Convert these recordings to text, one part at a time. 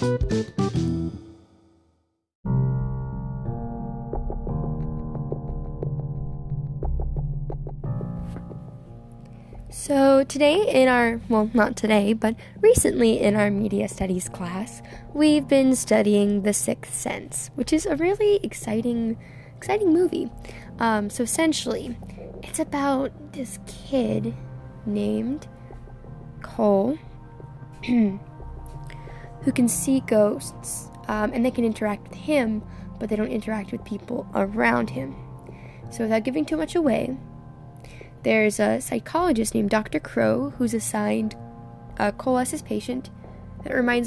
So today not today, but recently in our media studies class, we've been studying The Sixth Sense, which is a really exciting movie. So essentially, it's about this kid named Cole who can see ghosts, and they can interact with him, but they don't interact with people around him. So without giving too much away, there's a psychologist named Dr. Crow who's assigned Cole as his patient. That reminds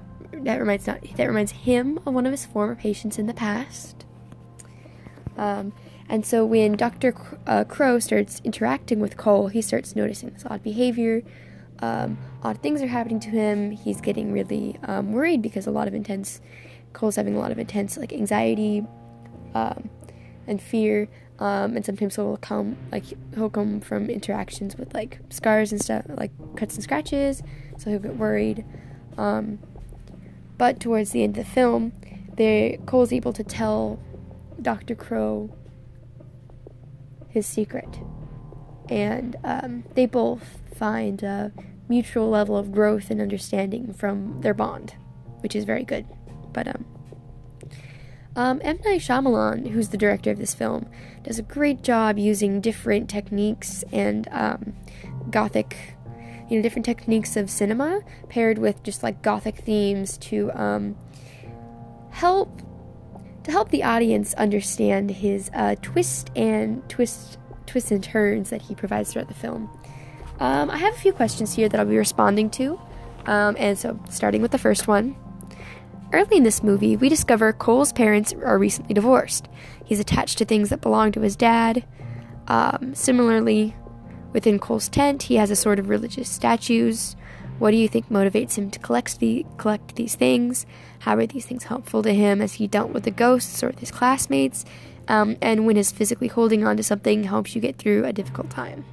him of one of his former patients in the past. And so when Dr. Crow starts interacting with Cole, he starts noticing this odd behavior. Odd things are happening to him. He's getting really worried because Cole's having a lot of intense anxiety and fear. And sometimes he'll come from interactions with scars and stuff, like cuts and scratches, so he'll get worried. But towards the end of the film, Cole's able to tell Dr. Crow his secret, and they both find a mutual level of growth and understanding from their bond, which is very good. But M. Night Shyamalan, who's the director of this film, does a great job using different techniques and different techniques of cinema paired with just gothic themes to help the audience understand his twists and turns that he provides throughout the film. I have a few questions here that I'll be responding to, and so starting with the first one. Early in this movie, we discover Cole's parents are recently divorced. He's attached to things that belong to his dad. Similarly, within Cole's tent, he has a sort of religious statues. What do you think motivates him to collect these things? How are these things helpful to him as he dealt with the ghosts or with his classmates? And when is physically holding on to something helps you get through a difficult time?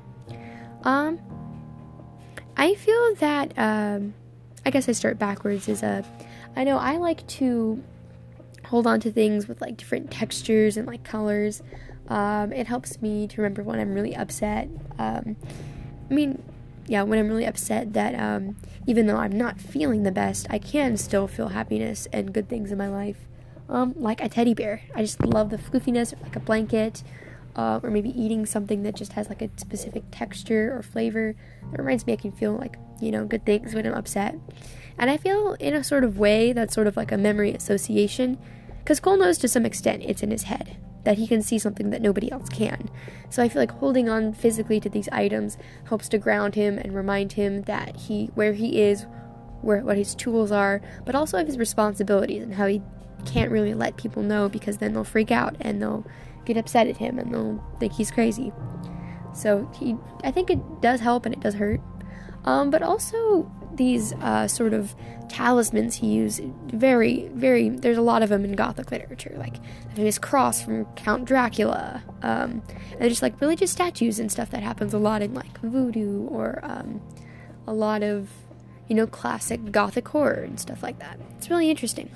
I feel that, I guess I start backwards, I know I like to hold on to things with different textures and colors. It helps me to remember when I'm really upset. When I'm really upset that even though I'm not feeling the best, I can still feel happiness and good things in my life. Like a teddy bear. I just love the floofiness, or a blanket, or maybe eating something that just has a specific texture or flavor. It reminds me I can feel good things when I'm upset. And I feel in a sort of way that's sort of a memory association, because Cole knows to some extent it's in his head, that he can see something that nobody else can. So I feel like holding on physically to these items helps to ground him and remind him that where he is, what his tools are, but also of his responsibilities and how he can't really let people know, because then they'll freak out and they'll get upset at him and they'll think he's crazy. So I think it does help and it does hurt. But also these sort of talismans he used, there's a lot of them in Gothic literature, his cross from Count Dracula, and just religious statues and stuff that happens a lot in voodoo, or a lot of classic Gothic horror and stuff like that. It's really interesting.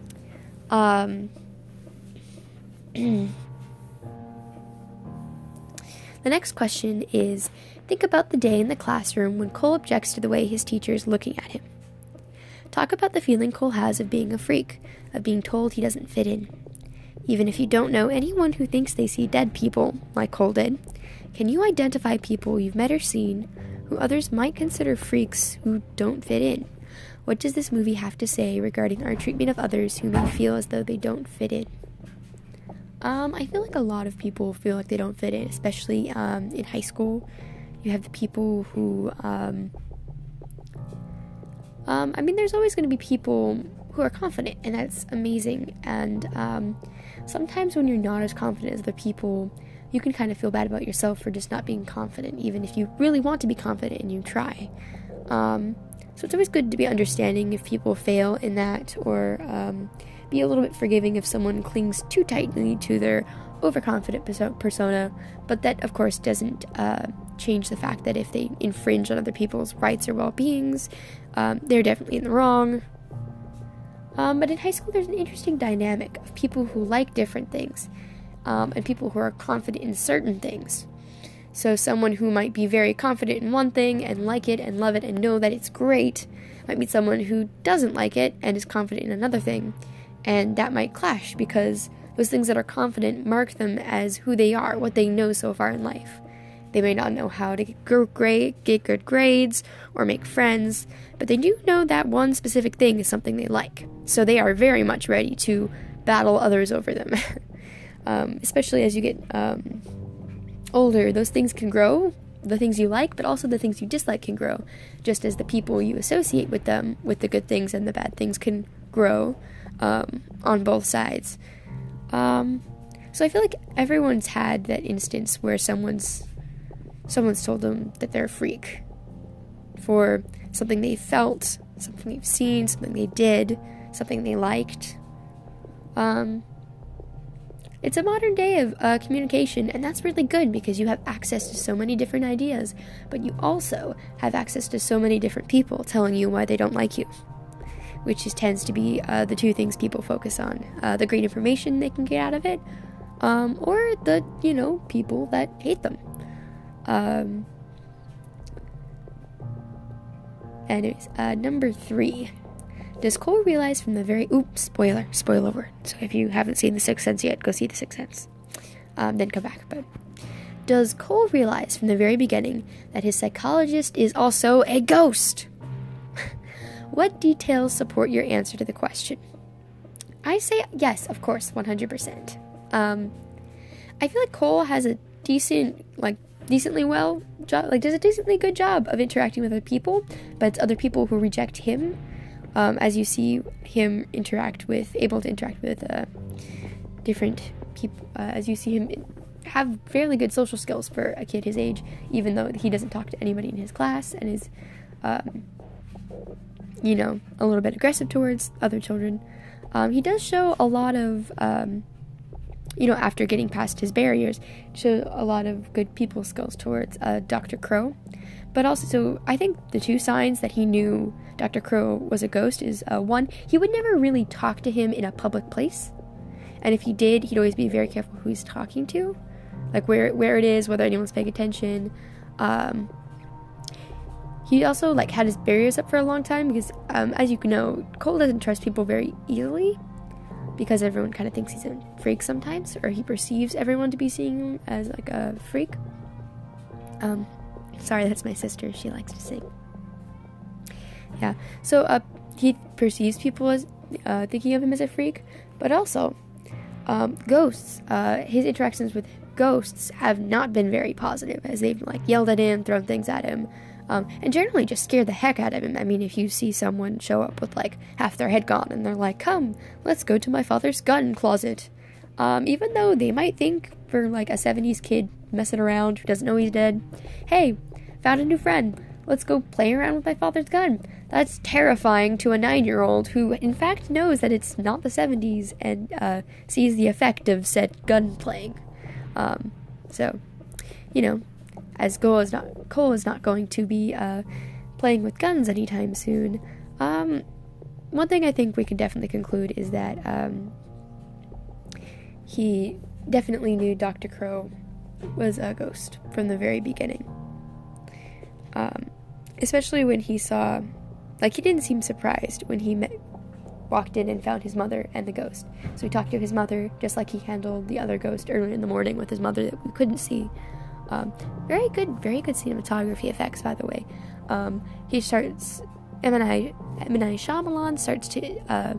The next question is, think about the day in the classroom when Cole objects to the way his teacher is looking at him. Talk about the feeling Cole has of being a freak, of being told he doesn't fit in. Even if you don't know anyone who thinks they see dead people, like Cole did, can you identify people you've met or seen who others might consider freaks who don't fit in? What does this movie have to say regarding our treatment of others who may feel as though they don't fit in? I feel like a lot of people feel like they don't fit in, especially in high school. You have the people who, there's always going to be people who are confident, and that's amazing. And sometimes when you're not as confident as other people, you can kind of feel bad about yourself for just not being confident, even if you really want to be confident and you try. So it's always good to be understanding if people fail in that, or be a little bit forgiving if someone clings too tightly to their overconfident persona, but that of course doesn't change the fact that if they infringe on other people's rights or well-beings, they're definitely in the wrong. But in high school, there's an interesting dynamic of people who like different things, and people who are confident in certain things. So someone who might be very confident in one thing and like it and love it and know that it's great might meet someone who doesn't like it and is confident in another thing. And that might clash because those things that are confident mark them as who they are, what they know so far in life. They may not know how to get good grades or make friends, but they do know that one specific thing is something they like. So they are very much ready to battle others over them. Especially as you get older, those things can grow. The things you like, but also the things you dislike can grow. Just as the people you associate with them, with the good things and the bad things, can grow on both sides. So I feel like everyone's had that instance where someone's told them that they're a freak for something they felt, something they've seen, something they did, something they liked. It's a modern day of communication, and that's really good because you have access to so many different ideas, but you also have access to so many different people telling you why they don't like you, which tends to be the two things people focus on. The great information they can get out of it, or the, people that hate them. Anyways, number 3. Does Cole realize from the very... spoiler word. So if you haven't seen The Sixth Sense yet, go see The Sixth Sense. Then come back. But does Cole realize from the very beginning that his psychologist is also a ghost? What details support your answer to the question? I say yes, of course, 100%. I feel like Cole has a decently does a decently good job of interacting with other people, but it's other people who reject him. As you see him able to interact with different people, as you see him have fairly good social skills for a kid his age, even though he doesn't talk to anybody in his class and is, a little bit aggressive towards other children. He does show a lot of, after getting past his barriers, show a lot of good people skills towards Dr. Crow. But also, so I think the two signs that he knew Dr. Crow was a ghost is, one, he would never really talk to him in a public place. And if he did, he'd always be very careful who he's talking to. Like where it is, whether anyone's paying attention. He also, had his barriers up for a long time because, as you know, Cole doesn't trust people very easily because everyone kind of thinks he's a freak sometimes, or he perceives everyone to be seeing him as, a freak. Sorry, that's my sister. She likes to sing. Yeah. So, he perceives people as thinking of him as a freak, but also ghosts. His interactions with ghosts have not been very positive, as they've yelled at him, thrown things at him, and generally just scared the heck out of him. I mean, if you see someone show up with half their head gone, and they're like, "Come, let's go to my father's gun closet," even though they might think for a 70s kid messing around who doesn't know he's dead, "Hey, found a new friend. Let's go play around with my father's gun." That's terrifying to a 9-year-old who, in fact, knows that it's not the 70s and sees the effect of said gun playing. So, as Cole is not going to be playing with guns anytime soon. One thing I think we can definitely conclude is that he definitely knew Dr. Crow was a ghost from the very beginning. Especially when he saw, he didn't seem surprised when he walked in and found his mother and the ghost. So he talked to his mother, just like he handled the other ghost earlier in the morning with his mother that we couldn't see. Very good cinematography effects, by the way. He starts, M. Night Shyamalan starts to,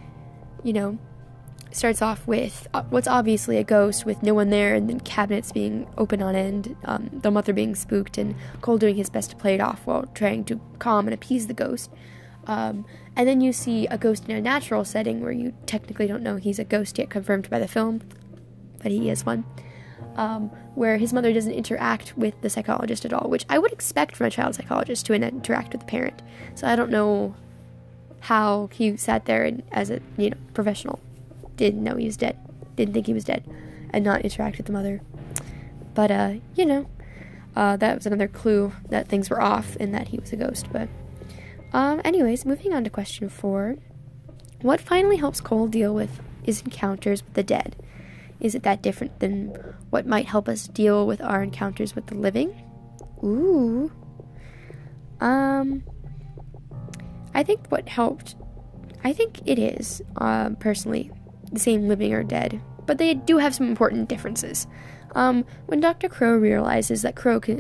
starts off with what's obviously a ghost with no one there, and then cabinets being open on end, the mother being spooked, and Cole doing his best to play it off while trying to calm and appease the ghost. And then you see a ghost in a natural setting where you technically don't know he's a ghost yet, confirmed by the film, but he is one. Where his mother doesn't interact with the psychologist at all, which I would expect from a child psychologist to interact with the parent. So I don't know how he sat there and, as a professional, didn't know he was dead, didn't think he was dead, and not interact with the mother. But that was another clue that things were off and that he was a ghost. But anyways, moving on to question 4. What finally helps Cole deal with his encounters with the dead? Is it that different than what might help us deal with our encounters with the living? Ooh. I think it is, personally, the same living or dead, but they do have some important differences. When Dr. Crow realizes that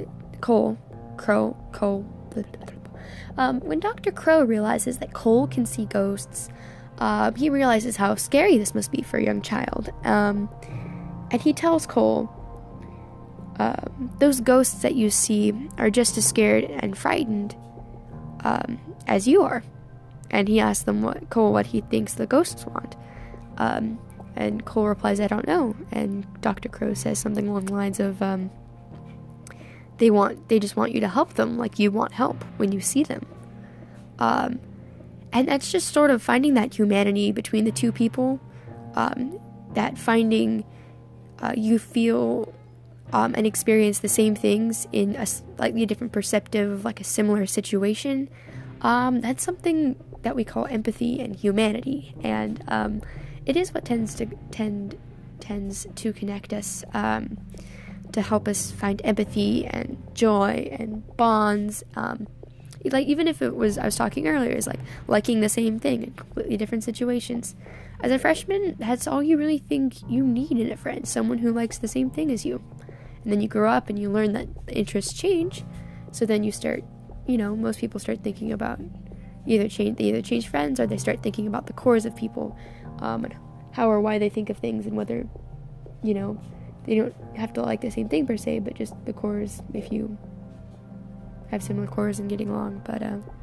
when Dr. Crow realizes that Cole can see ghosts, he realizes how scary this must be for a young child. And he tells Cole, those ghosts that you see are just as scared and frightened as you are. And he asks Cole what he thinks the ghosts want. And Cole replies, I don't know. And Dr. Crow says something along the lines of, they just want you to help them like you want help when you see them. And that's just sort of finding that humanity between the two people, that finding you feel and experience the same things in a slightly different perspective of like a similar situation. That's something that we call empathy and humanity, and it is what tends to connect us, to help us find empathy and joy and bonds. Like, even if it was, I was talking earlier, is like liking the same thing in completely different situations. As a freshman, that's all you really think you need in a friend, someone who likes the same thing as you. And then you grow up and you learn that interests change, so then you start, most people start thinking about they either change friends, or they start thinking about the cores of people, and how or why they think of things, and whether, they don't have to like the same thing per se, but just the cores, if you have similar cores and getting along. But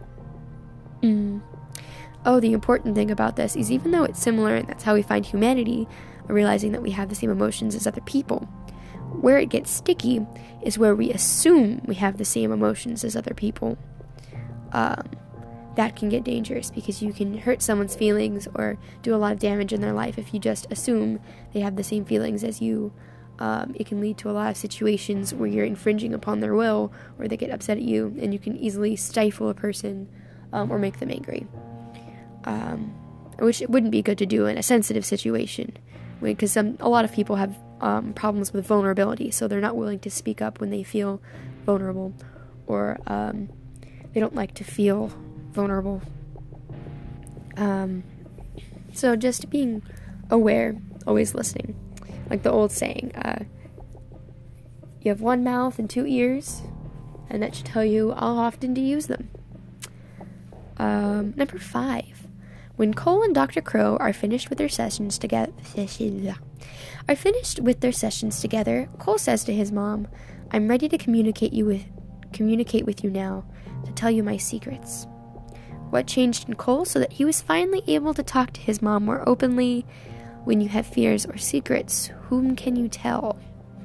the important thing about this is, even though it's similar and that's how we find humanity, realizing that we have the same emotions as other people, where it gets sticky is where we assume we have the same emotions as other people. That can get dangerous, because you can hurt someone's feelings or do a lot of damage in their life if you just assume they have the same feelings as you. It can lead to a lot of situations where you're infringing upon their will, or they get upset at you, and you can easily stifle a person, or make them angry. Which it wouldn't be good to do in a sensitive situation, because a lot of people have problems with vulnerability, so they're not willing to speak up when they feel vulnerable, or they don't like to feel vulnerable. So just being aware, always listening. Like the old saying, you have one mouth and two ears, and that should tell you how often to use them. Number 5. When Cole and Dr. Crow are finished with their sessions together, Cole says to his mom, I'm ready to communicate with you now, to tell you my secrets. What changed in Cole so that he was finally able to talk to his mom more openly? When you have fears or secrets, whom can you tell?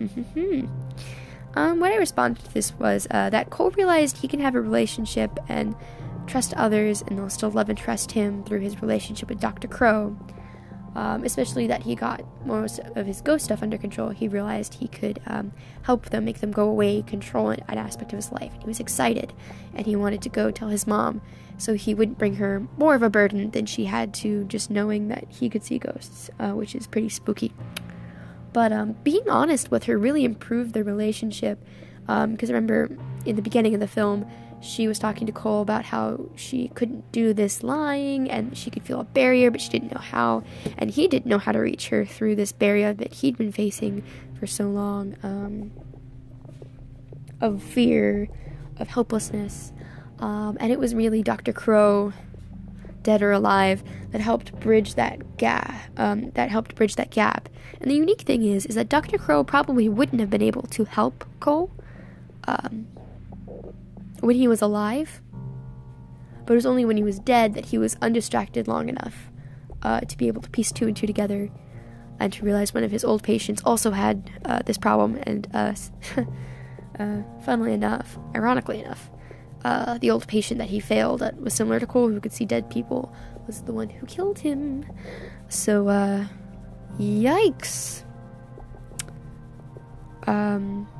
What I responded to this was that Cole realized he can have a relationship and trust others, and they'll still love and trust him through his relationship with Dr. Crow. Especially that he got most of his ghost stuff under control. He realized he could help them, make them go away, control an aspect of his life. And he was excited, and he wanted to go tell his mom, so he wouldn't bring her more of a burden than she had to, just knowing that he could see ghosts, which is pretty spooky. But being honest with her really improved their relationship, because remember, in the beginning of the film, she was talking to Cole about how she couldn't do this lying, and she could feel a barrier, but she didn't know how, and he didn't know how to reach her through this barrier that he'd been facing for so long, of fear, of helplessness, and it was really Dr. Crow, dead or alive, that helped bridge that gap. And the unique thing is that Dr. Crow probably wouldn't have been able to help Cole, when he was alive, but it was only when he was dead that he was undistracted long enough to be able to piece 2 and 2 together, and to realize one of his old patients also had this problem, and ironically enough, the old patient that he failed, that was similar to Cole, who could see dead people, was the one who killed him. So, yikes.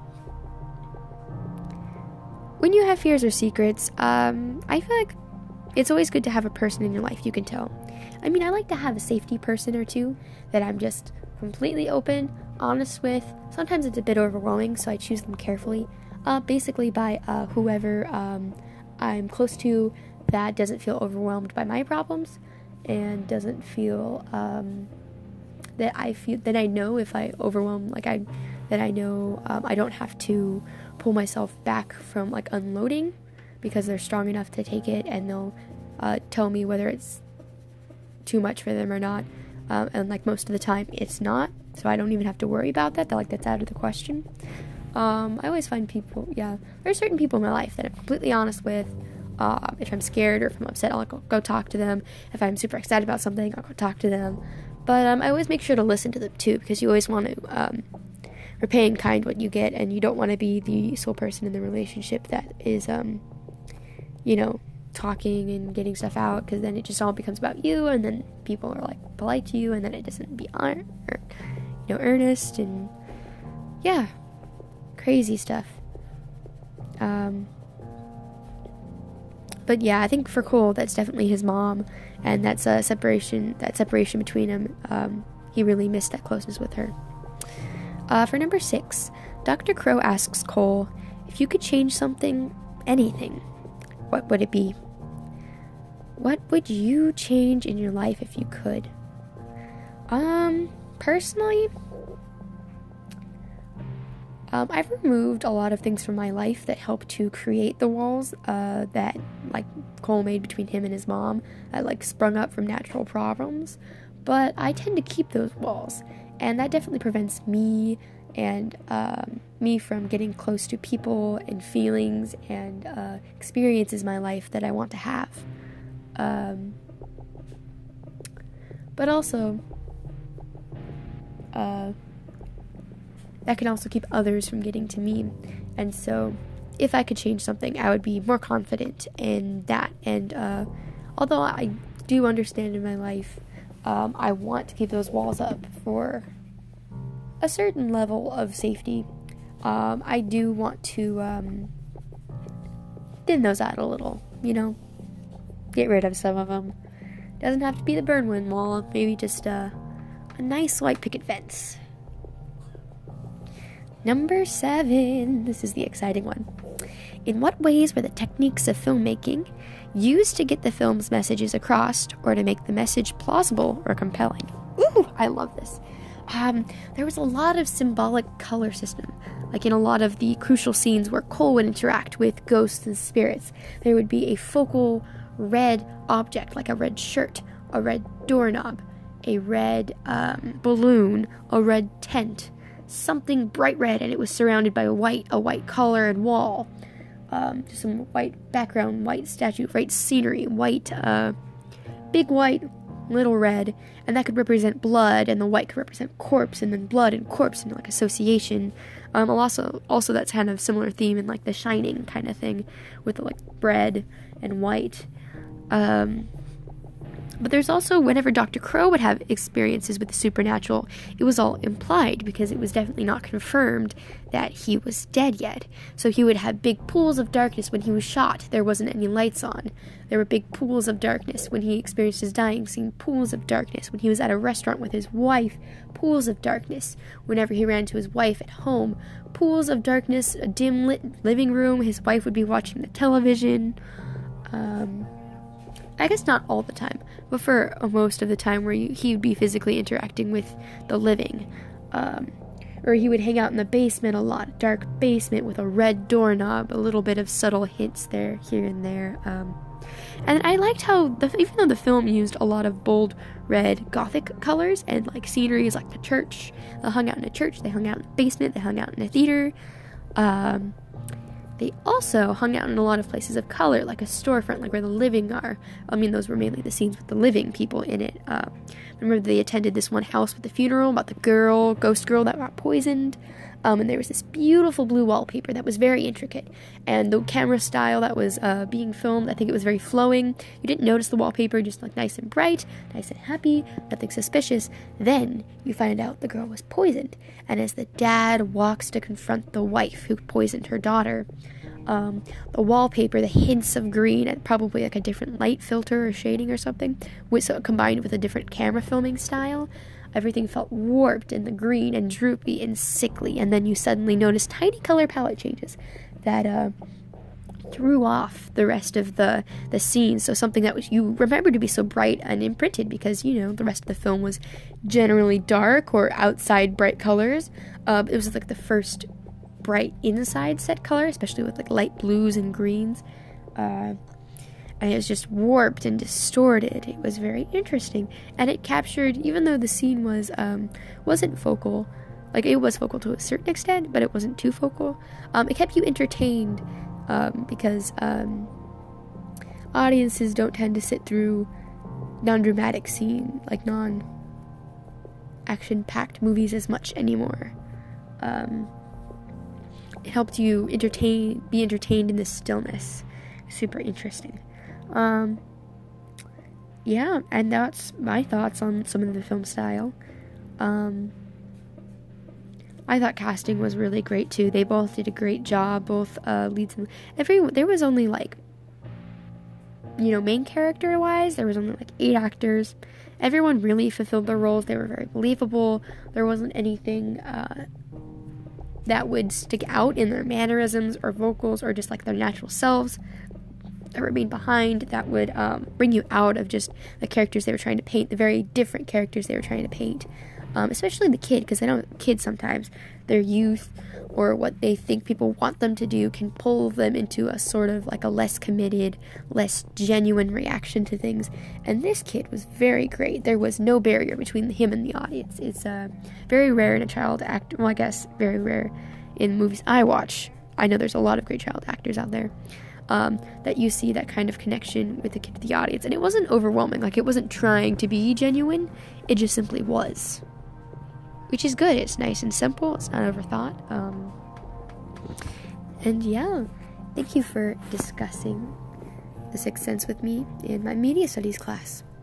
When you have fears or secrets, I feel like it's always good to have a person in your life you can tell. I mean, I like to have a safety person or two that I'm just completely open, honest with. Sometimes it's a bit overwhelming, so I choose them carefully. Basically by whoever I'm close to that doesn't feel overwhelmed by my problems and doesn't feel that I know if I overwhelm, that I know I don't have to pull myself back from like unloading, because they're strong enough to take it, and they'll tell me whether it's too much for them or not. And like most of the time it's not, so I don't even have to worry about that. That's out of the question. I always find people, there are certain people in my life that I'm completely honest with. If I'm scared or if I'm upset, I'll go talk to them. If I'm super excited about something, I'll go talk to them. But I always make sure to listen to them too, because you always want to repay in kind what you get, and you don't want to be the sole person in the relationship that is, talking and getting stuff out, because then it just all becomes about you, and then people are like polite to you, and then it doesn't be earnest, and crazy stuff. But yeah, I think for Cole, that's definitely his mom, and that's a separation between them. He really missed that closeness with her. For number 6, Dr. Crow asks Cole, if you could change something, anything, what would it be? What would you change in your life if you could? Personally, I've removed a lot of things from my life that helped to create the walls that like Cole made between him and his mom, that like sprung up from natural problems. But I tend to keep those walls, and that definitely prevents me from getting close to people and feelings and experiences in my life that I want to have. But also, that can also keep others from getting to me. And so, if I could change something, I would be more confident in that. And although I do understand in my life, I want to keep those walls up for a certain level of safety. I do want to thin those out a little, get rid of some of them. Doesn't have to be the Burnwin wall, maybe just a nice white picket fence. Number 7, this is the exciting one. In what ways were the techniques of filmmaking used to get the film's messages across, or to make the message plausible or compelling? Ooh, I love this. There was a lot of symbolic color system, like in a lot of the crucial scenes where Cole would interact with ghosts and spirits. There would be a focal red object, like a red shirt, a red doorknob, a red balloon, a red tent, something bright red, and it was surrounded by a white color and wall, just some white background, white statue, white scenery, white, big white, little red, and that could represent blood, and the white could represent corpse, and then blood and corpse, and like association. Also that's kind of similar theme in like The Shining kind of thing, with the, like red and white. But there's also, whenever Dr. Crow would have experiences with the supernatural, it was all implied, because it was definitely not confirmed that he was dead yet. So he would have big pools of darkness when he was shot. There wasn't any lights on. There were big pools of darkness when he experienced his dying scene, pools of darkness when he was at a restaurant with his wife, pools of darkness whenever he ran to his wife at home, pools of darkness, a dim lit living room, his wife would be watching the television. I guess not all the time, but for most of the time where he would be physically interacting with the living. Or he would hang out in the basement a lot, dark basement with a red doorknob, a little bit of subtle hints there, here and there. And I liked how, even though the film used a lot of bold red gothic colors and like sceneries like the church, they hung out in a church, they hung out in the basement, they hung out in a theater. They also hung out in a lot of places of color, like a storefront, like where the living are. I mean, those were mainly the scenes with the living people in it. Remember they attended this one house with the funeral about the ghost girl that got poisoned. And there was this beautiful blue wallpaper that was very intricate. And the camera style that was being filmed, I think it was very flowing. You didn't notice the wallpaper, just like nice and bright, nice and happy, nothing suspicious. Then you find out the girl was poisoned. And as the dad walks to confront the wife who poisoned her daughter, the wallpaper, the hints of green, and probably like a different light filter or shading or something, so combined with a different camera filming style. Everything felt warped and the green and droopy and sickly, and then you suddenly notice tiny color palette changes that threw off the rest of the scene. So something that was you remember to be so bright and imprinted because, you know, the rest of the film was generally dark or outside bright colors. It was like the first bright inside set color, especially with like light blues and greens. And it was just warped and distorted. It was very interesting, and it captured, even though the scene wasn't focal, like it was focal to a certain extent, but it wasn't too focal. It kept you entertained because audiences don't tend to sit through non-dramatic scene, like non-action-packed movies as much anymore. It helped you be entertained in the stillness. Super interesting. Yeah, and that's my thoughts on some of the film style. I thought casting was really great too. They both did a great job, both leads. There was only like, you know, main character wise, there was only like 8 actors. Everyone really fulfilled their roles. They were very believable. There wasn't anything that would stick out in their mannerisms or vocals or just like their natural selves that remained behind, that would bring you out of just the characters they were trying to paint, the very different characters they were trying to paint, especially the kid, because I know kids sometimes, their youth or what they think people want them to do can pull them into a sort of like a less committed, less genuine reaction to things, and this kid was very great. There was no barrier between him and the audience. It's very rare in a child actor, well, I guess very rare in movies I watch. I know there's a lot of great child actors out there. That you see that kind of connection with the kid to the audience. And it wasn't overwhelming. Like, it wasn't trying to be genuine. It just simply was. Which is good. It's nice and simple. It's not overthought. And yeah, thank you for discussing The Sixth Sense with me in my media studies class.